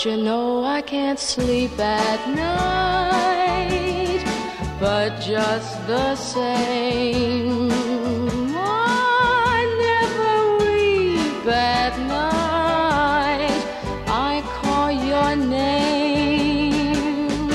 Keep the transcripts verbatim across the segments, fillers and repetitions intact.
you know I can't sleep at night? But just the same, I never weep at night. I call your name.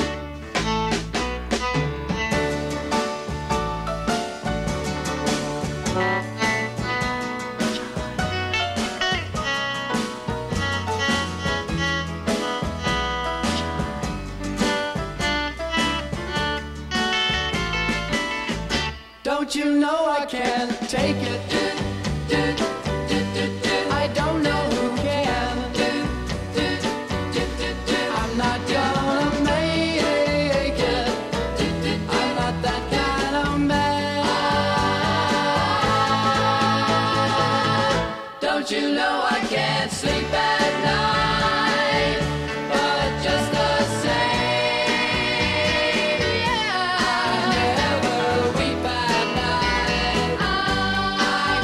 Don't you know I can't take it? I don't know who can. I'm not gonna make it. I'm not that kind of man. Don't you know I can't sleep at night? But just the same, yeah, I never weep at night. I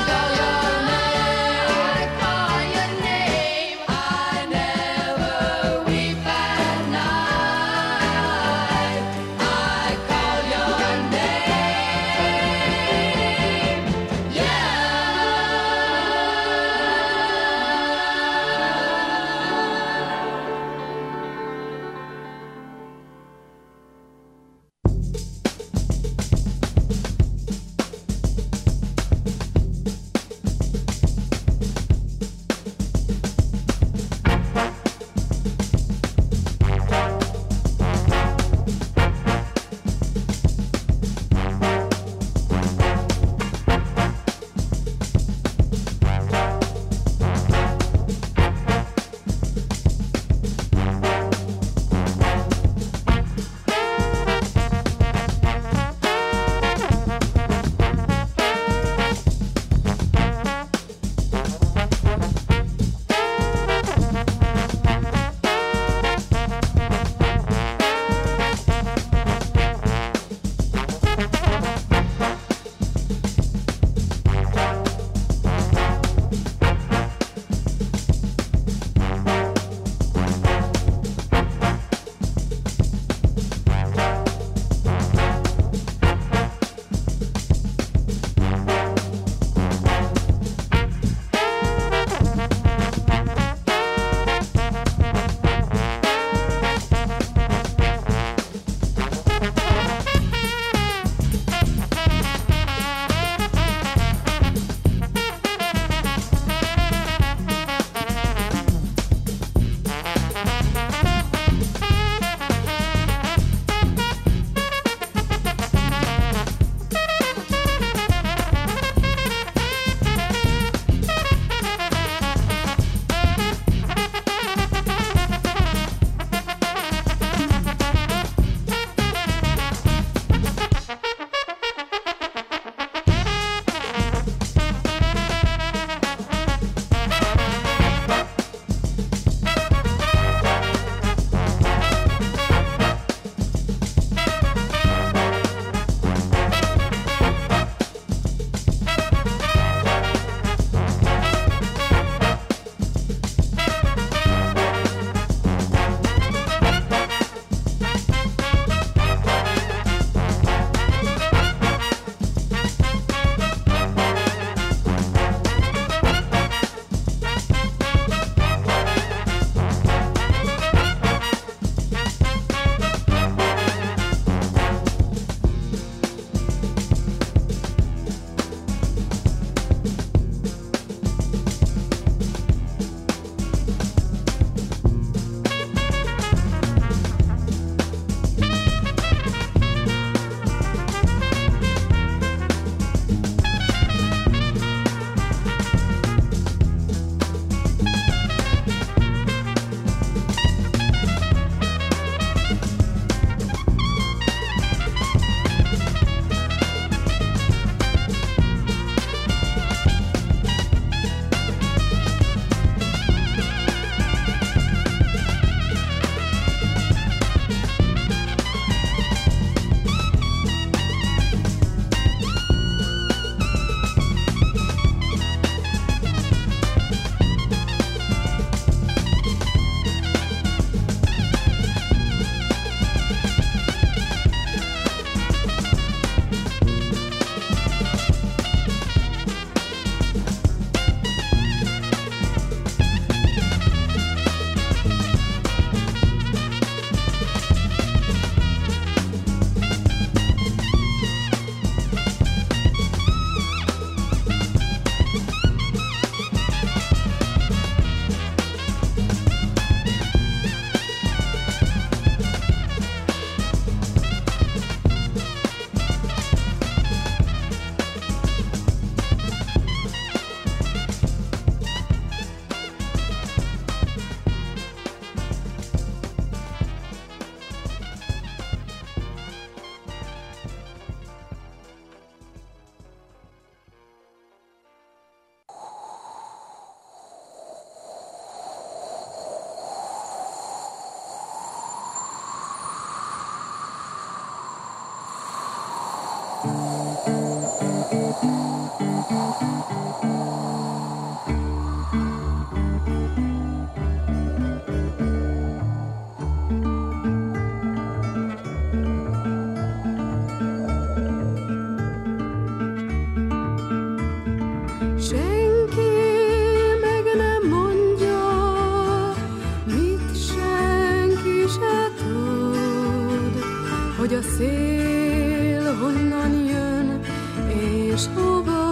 Hogy a szél honnan jön, és hova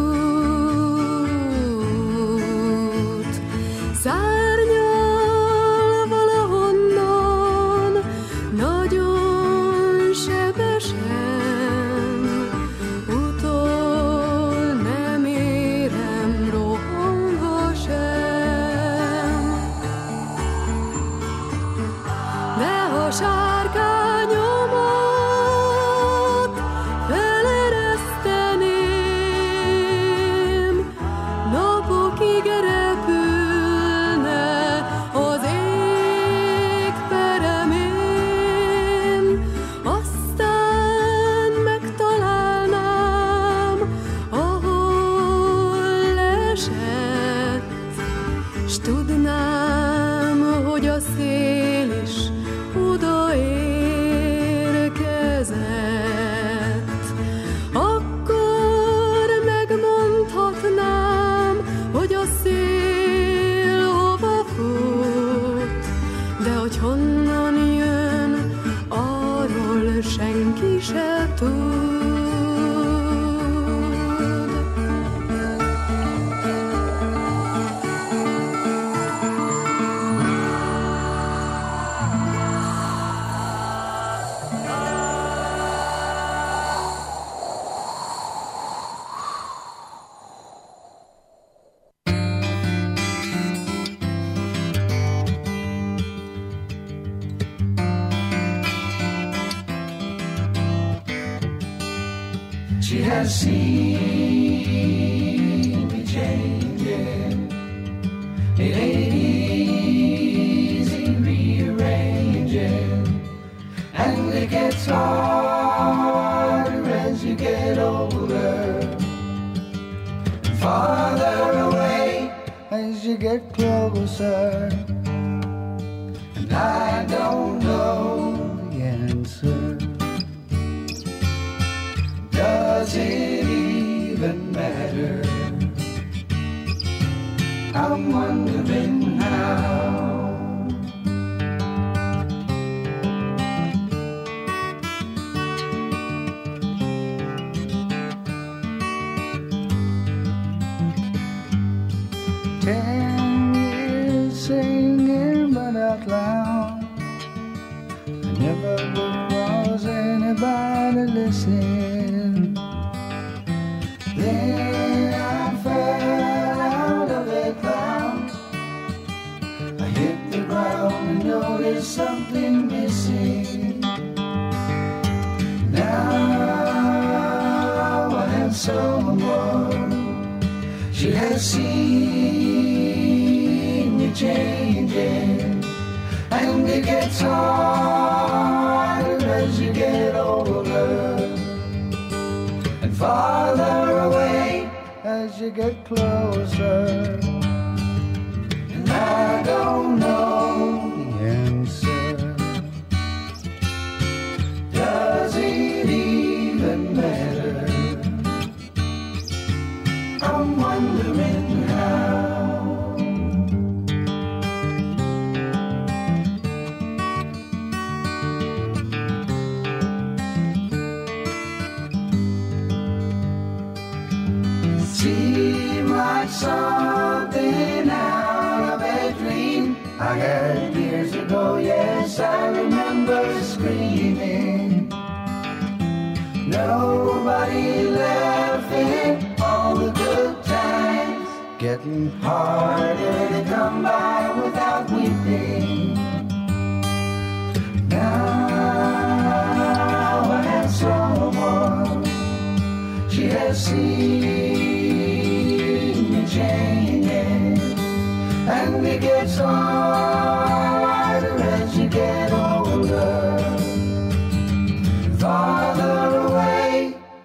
fut. Szárnyal valahonnan, nagyon sebesen, utol nem érem rohanva sem. De ha sárkányom tudnám, hogy a szél is odaérkezett, akkor megmondhatnám, hogy a szél hova fut, de hogy honnan jön, arról senki se tud. She has seen me changing. It ain't easy rearranging, and it gets harder as you get older, farther away as you get closer. And I don't know the answer. Does it even matter? I'm wondering how. Ten years singing but out loud, I never was anybody listening. Then I fell out of a cloud. I hit the ground and noticed something missing. Now I have someone. She has seen me changing, and it gets harder as you get older, and farther away as you get closer. And I don't know the answer. Does it even matter? I'm wondering how. Seemed like something out of a dream I had years ago. Yes, I remember screaming. Nobody laughing, all the good times getting harder to come by without weeping. Now I have someone. She has seen me changing, and it gets harder as you get older, farther away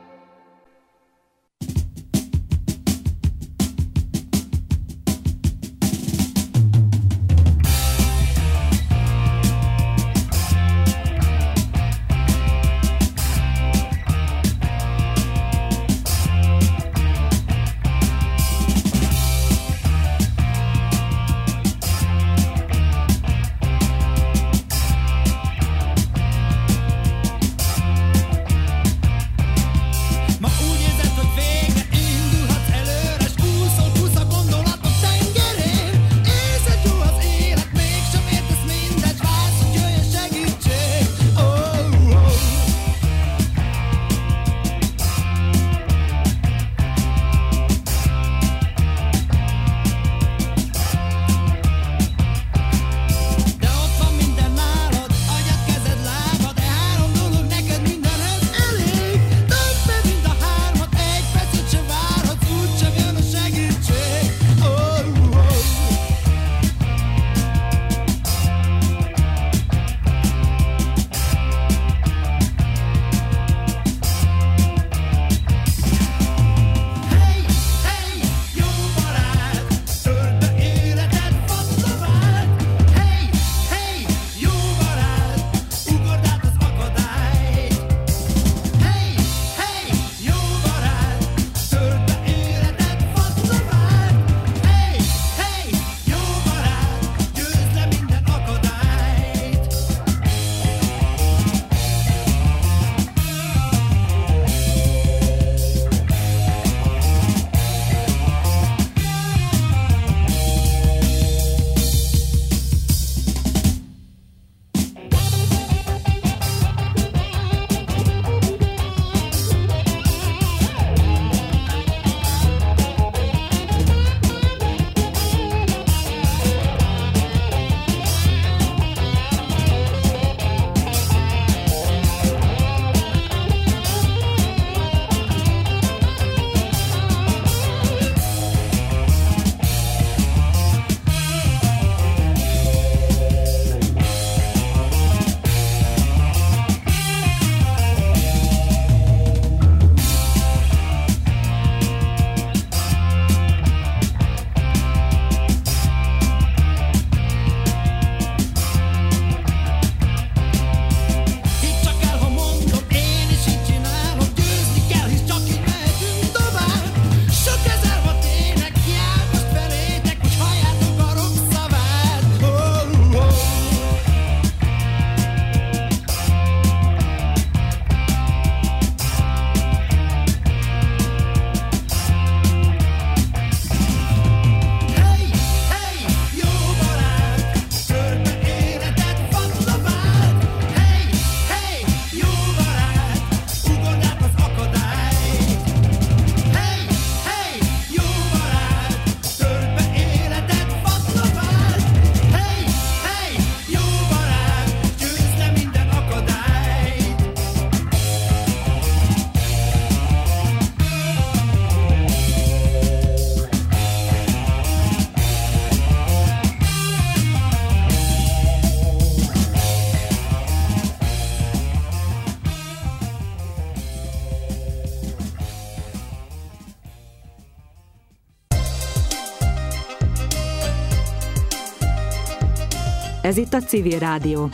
Ez itt a Civil Rádió.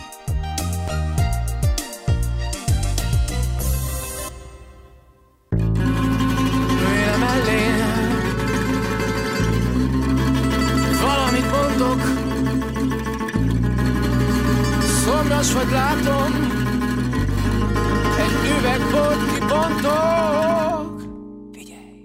Valamit mondok, szomjas vagy látom, egy üvegbort kibontok. Figyelj!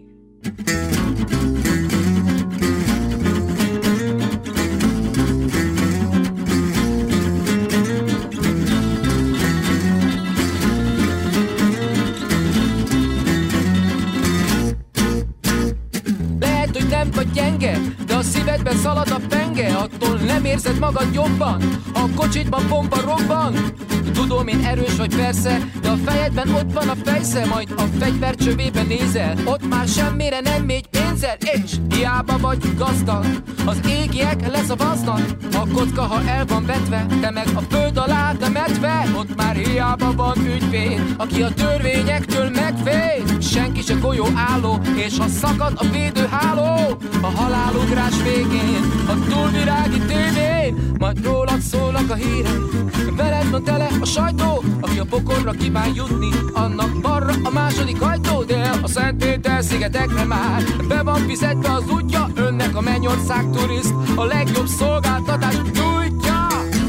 Lehet, hogy nem vagy gyenge, de a szívedben szalad a penge. Attól nem érzed magad jobban, ha a kocsitban bomba robban. Tudom, én erős vagy persze, de a fejedben ott van a fejsze. Majd a fegyver csövében nézel, ott már semmire nem megy pénzed. És hiába vagy gazdag, az égiek leszavaznak. A kocka, ha el van vetve, te meg a föld alá temetve. Ott már hiába van ügyvéd, aki a törvényektől megvéd. Senki se golyó álló, és ha szakad a védőháló, a halálugrás végén, a túlvirági tévén, majd rólad szólnak a hírek, veled van tele a sajtó. Aki a pokorra kíván jutni, annak balra a második ajtó. De a Szentpéter-szigetekre már be van fizetve az útja. Önnek a Mennyország turiszt a legjobb szolgáltatást nyújtja.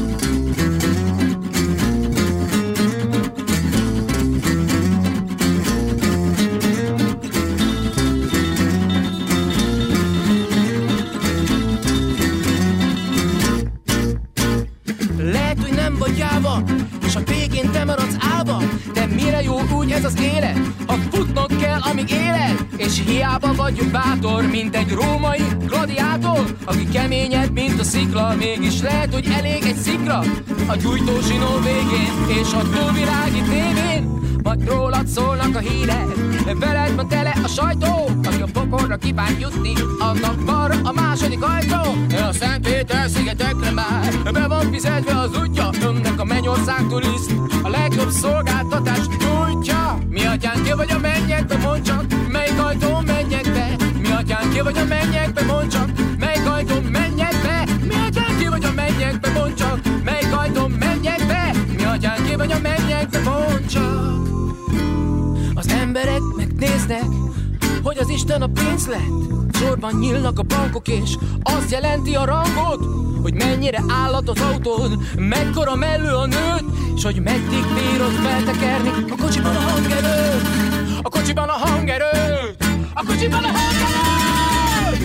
Lehet, hogy nem vagy jáva, és a végén te maradsz állva. De mire jó úgy ez az élet, ha futnod kell, amíg éled. És hiába vagy bátor, mint egy római gladiátor, aki keményebb, mint a szikla. Mégis lehet, hogy elég egy szikra a gyújtózsinó végén, és a túlvilági tévén. Majd rólad szólnak a hírek, veled van tele a sajtó. Aki a pokorra kíván jutni, annak balra a második ajtó. A Szentpéter-szigetekre már be van fizetve az útja. Önnek a Mennyország turiszt a legjobb szolgáltatást nyújtja. Mi atyán, ki vagy a mennyekbe, mondd csak, melyik ajtón menjek be. Mi atyán, ki vagy a mennyekbe, mondd csak, melyik ajtón menjek be. Mi atyán, ki vagy a mennyekbe, mondd csak, melyik ajtón menjek be. Mi atyán, ki vagy a mennyekbe, mondd csak. Az emberek megnéznek, hogy az Isten a pénz lett. Sorban nyílnak a bankok, és azt jelenti a rangot, hogy mennyire állat az autód, mekkora mellő a nőt, és hogy meddig bírod feltekerni a kocsiban a hangerőt. A kocsiban a hangerőt. A kocsiban a hangerőt.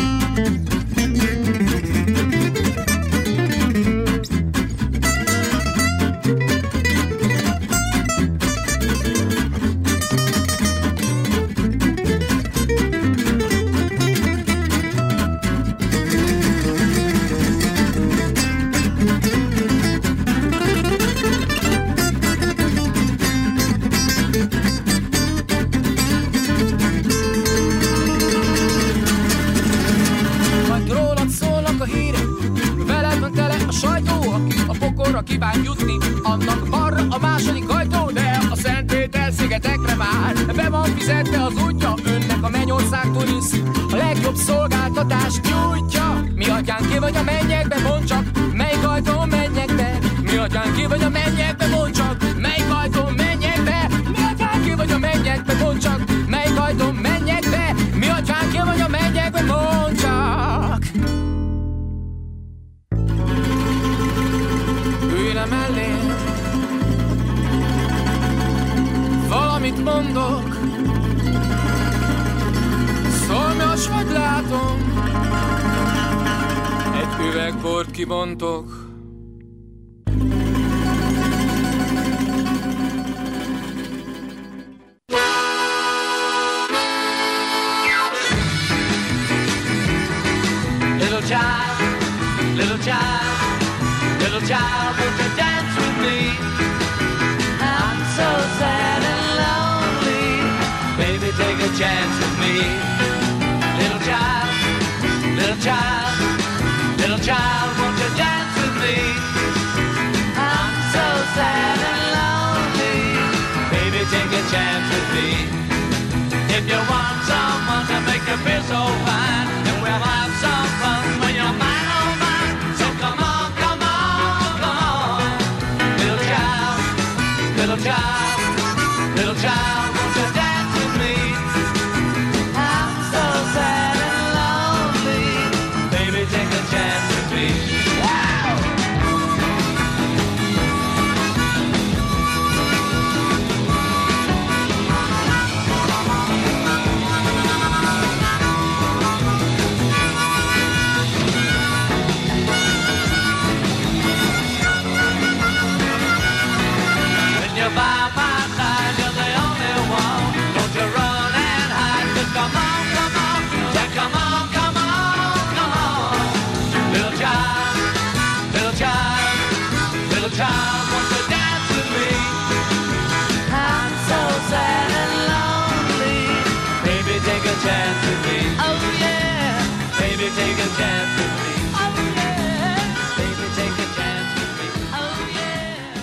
Kíván jutni, annak balra a második ajtó. De a Szentpéter-szigetekre már be van fizetve az útja. Önnek a Mennyország turiszt a legjobb szolgáltatást nyújtja. Mi atyán, ki vagy a mennyekbe, mondd csak, melyik ajtón menjek be. Mi atyán, ki vagy a mennyekbe, mondd csak, melyik ajtón menjek be. Mi atyán, ki vagy a mennyekbe, mondd csak, melyik ajtón menjek be. Mi atyán, ki vagy a mennyekbe, mondd csak. Mellé. Valamit mondok, szomjas vagy látom, egy üvegbort kibontok. Little child, little child, little child, won't you dance with me? I'm so sad and lonely. Baby, take a chance with me. Little child, little child, little child, won't you dance with me? Little child, little child, won't you dance with me? I'm so sad and lonely. Baby, take a chance with me. By my side, you're the only one. Don't you run and hide. Just come on, come on. Yeah, come on, come on, come on. Little child, little child, little child, won't you dance with me? I'm so sad and lonely. Baby, take a chance with me. Oh yeah. Baby, take a chance with me. Oh yeah. Baby, take a chance with me. Oh yeah.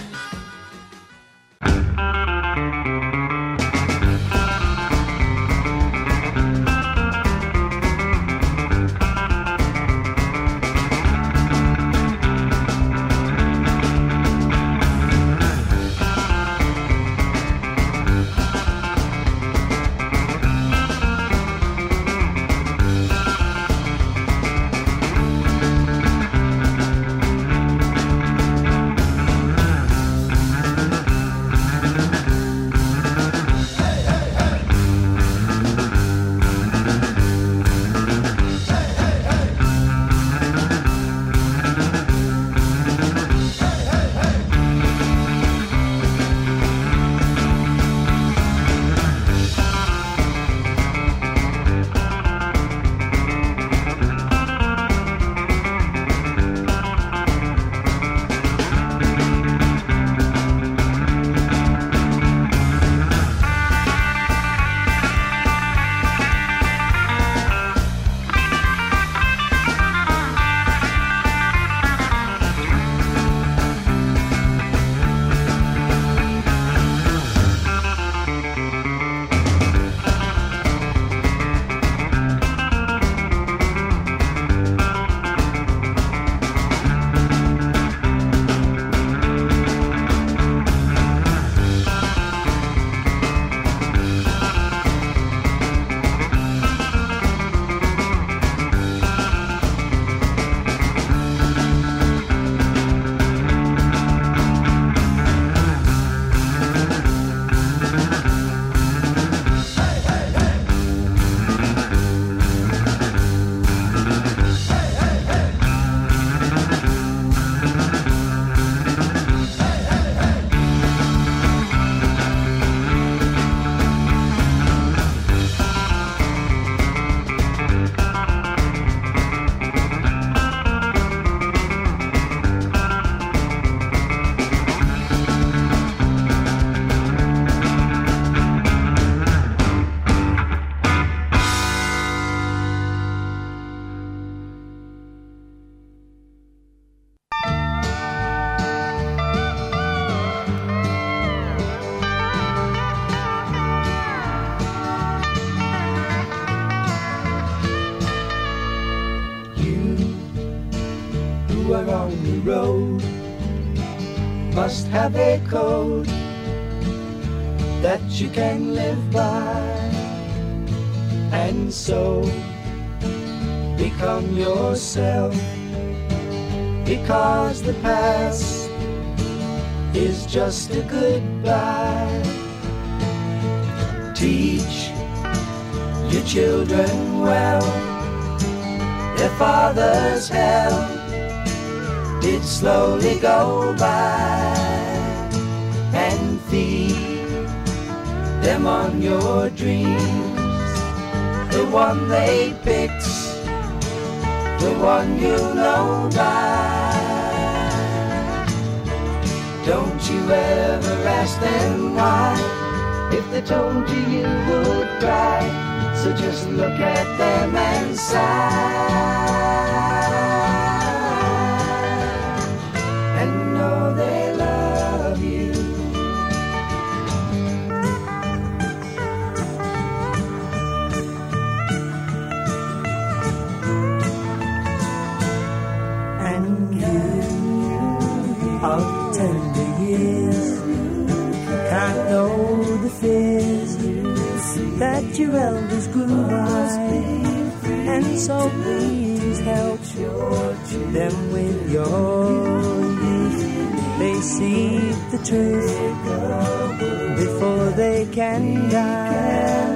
road must have a code that you can live by, and so become yourself, because the past is just a goodbye. Teach your children well, their father's hell did slowly go by, and feed them on your dreams, the one they picked, the one you know by. Don't you ever ask them why, if they told you you would cry. So just look at them and sigh, and know they love you. And you of tender years truth is that your elders grew wise, and so please help them with your youth. They see the truth before they can die.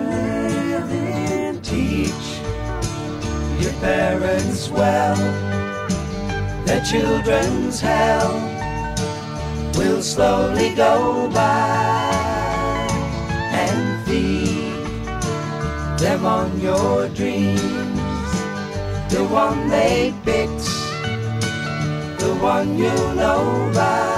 Teach your parents well, their children's hell will slowly go by, and feed them on your dreams, the one they picked, the one you know by.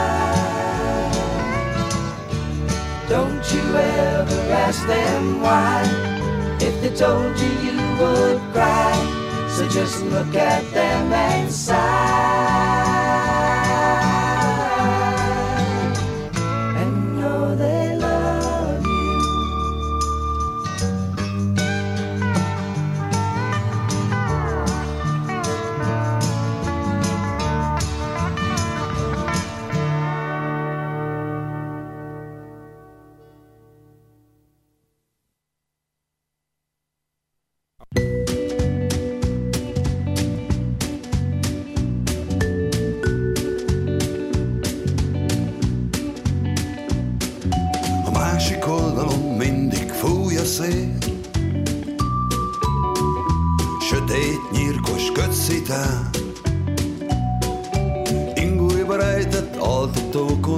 Don't you ever ask them why, if they told you you would cry, so just look at them and sigh. Sötét, nyírkos kötszitán, ingújba rejtett altatókon